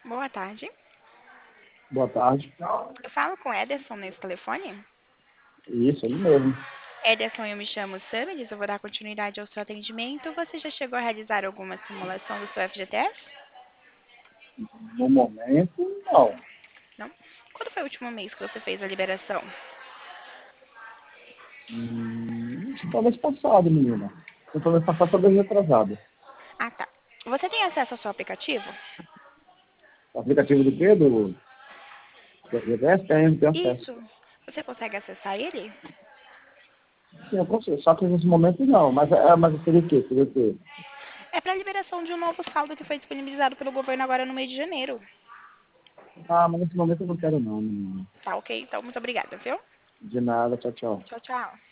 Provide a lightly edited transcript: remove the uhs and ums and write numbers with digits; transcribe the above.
Boa tarde. Boa tarde. Eu falo com Ederson nesse telefone? Isso, ele mesmo. Ederson, eu me chamo Samiris, eu vou dar continuidade ao seu atendimento. Você já chegou a realizar alguma simulação do seu FGTS? No momento, não. Não? Quando foi o último mês que você fez a liberação? Talvez passado, menina. Talvez passado, talvez retrasado. Ah, tá. Você tem acesso ao seu aplicativo? O aplicativo do quê? Do FGTS tem acesso. Isso. Você consegue acessar ele? Sim, eu consigo. Só que nesse momento não. Mas seria o quê? Seria o quê? É para a liberação de um novo saldo que foi disponibilizado pelo governo agora no mês de janeiro. Ah, mas nesse momento eu não quero não, menina. Tá ok? Então, muito obrigada, viu? De nada, tchau, tchau. Tchau, tchau.